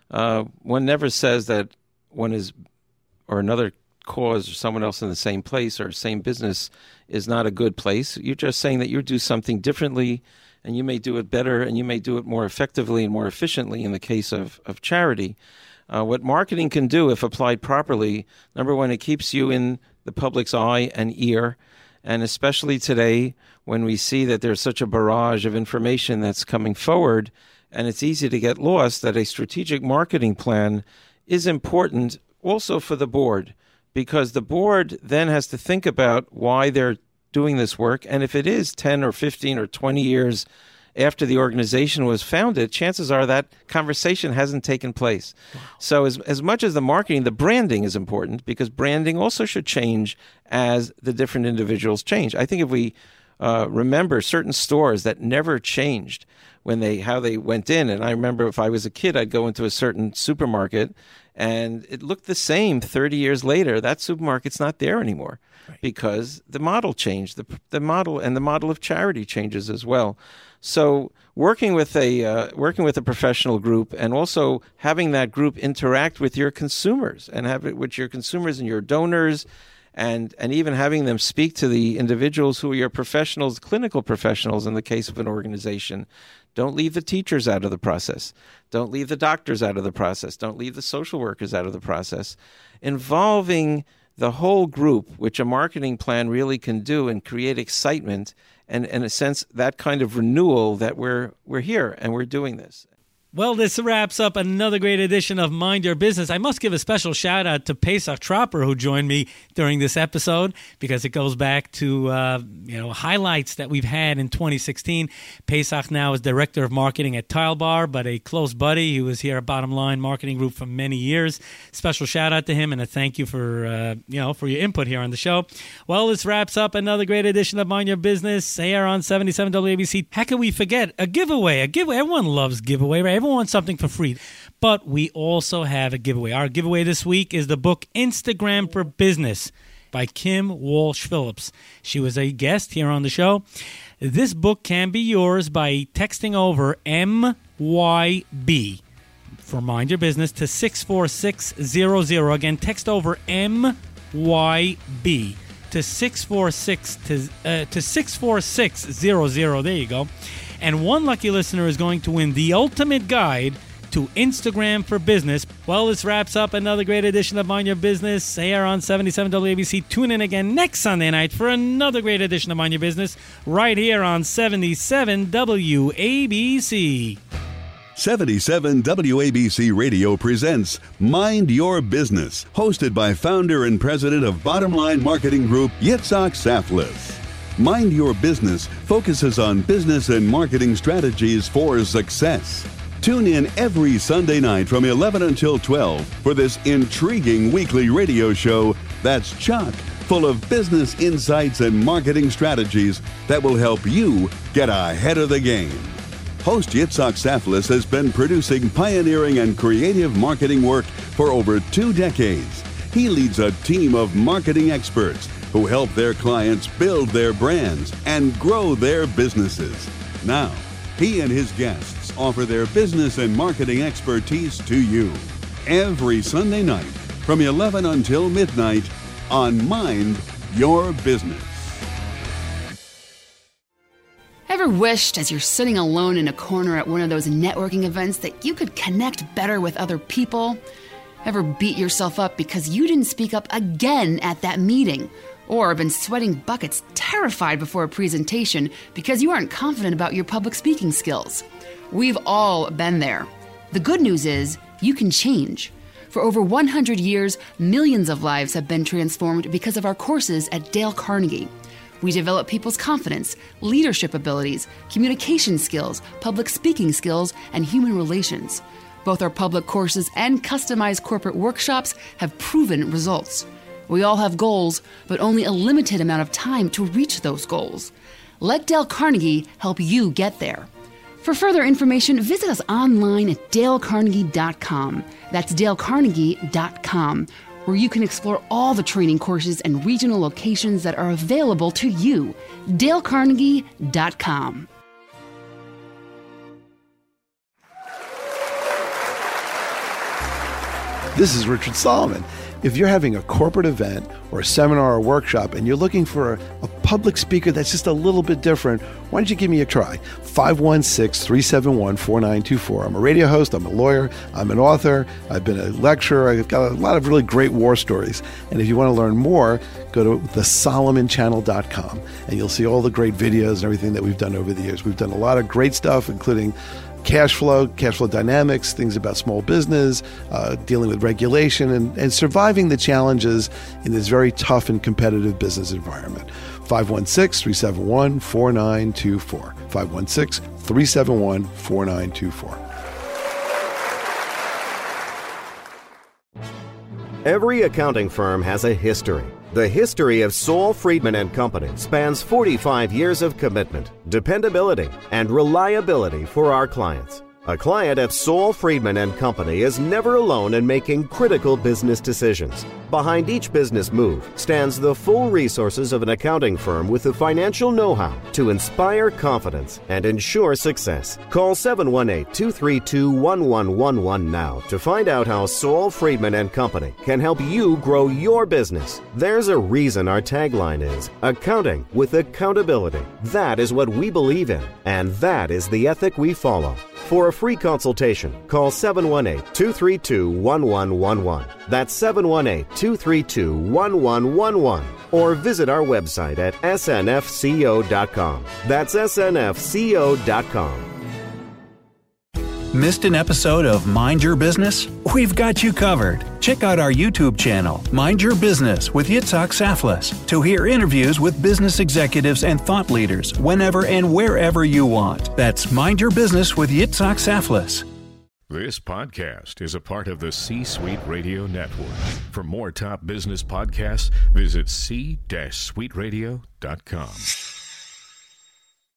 One never says that one is, or another cause or someone else in the same place or same business is not a good place. You're just saying that you do something differently, and you may do it better, and you may do it more effectively and more efficiently in the case of charity. What marketing can do, if applied properly, number one, it keeps you in the public's eye and ear, and especially today when we see that there's such a barrage of information that's coming forward, and it's easy to get lost, that a strategic marketing plan is important also for the board, because the board then has to think about why they're doing this work, and if it is 10 or 15 or 20 years after the organization was founded, chances are that conversation hasn't taken place. Wow. So as much as the marketing, the branding is important, because branding also should change as the different individuals change. I think if we remember certain stores that never changed how they went in, and I remember if I was a kid, I'd go into a certain supermarket and it looked the same 30 years later. That supermarket's not there anymore. Right. Because the model changed, the model, and the model of charity changes as well. So working with a professional group, and also having that group interact with your consumers, and have it with your consumers and your donors, and even having them speak to the individuals who are your professionals, clinical professionals in the case of an organization. Don't leave the teachers out of the process. Don't leave the doctors out of the process. Don't leave the social workers out of the process. Involving the whole group, which a marketing plan really can do, and create excitement and, in a sense, that kind of renewal that we're here and we're doing this. Well, this wraps up another great edition of Mind Your Business. I must give a special shout out to Pesach Tropper, who joined me during this episode, because it goes back to highlights that we've had in 2016. Pesach now is Director of Marketing at Tile Bar, but a close buddy. He was here at Bottom Line Marketing Group for many years. Special shout out to him, and a thank you for your input here on the show. Well, this wraps up another great edition of Mind Your Business here on 77 WABC. How can we forget a giveaway? Everyone loves giveaway, right? Everyone wants something for free, but we also have a giveaway. Our giveaway this week is the book Instagram for Business by Kim Walsh Phillips. She was a guest here on the show. This book can be yours by texting over MYB for Mind Your Business to 64600. Again, text over MYB to 64600. There you go. And one lucky listener is going to win the ultimate guide to Instagram for Business. Well, this wraps up another great edition of Mind Your Business here on 77 WABC. Tune in again next Sunday night for another great edition of Mind Your Business right here on 77 WABC. 77 WABC Radio presents Mind Your Business, hosted by founder and president of Bottom Line Marketing Group, Yitzhak Saflis. Mind Your Business focuses on business and marketing strategies for success. Tune in every Sunday night from 11 until 12 for this intriguing weekly radio show that's chock full of business insights and marketing strategies that will help you get ahead of the game. Host Yitzhak Saflis has been producing pioneering and creative marketing work for over 2 decades. He leads a team of marketing experts who help their clients build their brands and grow their businesses. Now, he and his guests offer their business and marketing expertise to you every Sunday night from 11 until midnight on Mind Your Business. Ever wished, as you're sitting alone in a corner at one of those networking events, that you could connect better with other people? Ever beat yourself up because you didn't speak up again at that meeting? Or been sweating buckets, terrified before a presentation because you aren't confident about your public speaking skills? We've all been there. The good news is you can change. For over 100 years, millions of lives have been transformed because of our courses at Dale Carnegie. We develop people's confidence, leadership abilities, communication skills, public speaking skills, and human relations. Both our public courses and customized corporate workshops have proven results. We all have goals, but only a limited amount of time to reach those goals. Let Dale Carnegie help you get there. For further information, visit us online at dalecarnegie.com. That's dalecarnegie.com, where you can explore all the training courses and regional locations that are available to you. dalecarnegie.com. This is Richard Solomon. If you're having a corporate event or a seminar or workshop and you're looking for a public speaker that's just a little bit different, why don't you give me a try? 516-371-4924. I'm a radio host, I'm a lawyer, I'm an author, I've been a lecturer, I've got a lot of really great war stories. And if you want to learn more, go to thesolomonchannel.com and you'll see all the great videos and everything that we've done over the years. We've done a lot of great stuff, including cash flow dynamics, things about small business, dealing with regulation, and surviving the challenges in this very tough and competitive business environment. 516-371-4924. 516-371-4924. Every accounting firm has a history. The history of Saul Friedman & Company spans 45 years of commitment, dependability, and reliability for our clients. A client at Saul Friedman & Company is never alone in making critical business decisions. Behind each business move stands the full resources of an accounting firm with the financial know-how to inspire confidence and ensure success. Call 718-232-1111 now to find out how Saul Friedman & Company can help you grow your business. There's a reason our tagline is accounting with accountability. That is what we believe in, and that is the ethic we follow. For a free consultation, call 718-232-1111. That's 718-232-1111. Or visit our website at snfco.com. That's snfco.com. Missed an episode of Mind Your Business? We've got you covered. Check out our YouTube channel, Mind Your Business with Yitzhak Saflis, to hear interviews with business executives and thought leaders whenever and wherever you want. That's Mind Your Business with Yitzhak Saflis. This podcast is a part of the C-Suite Radio Network. For more top business podcasts, visit c-suiteradio.com.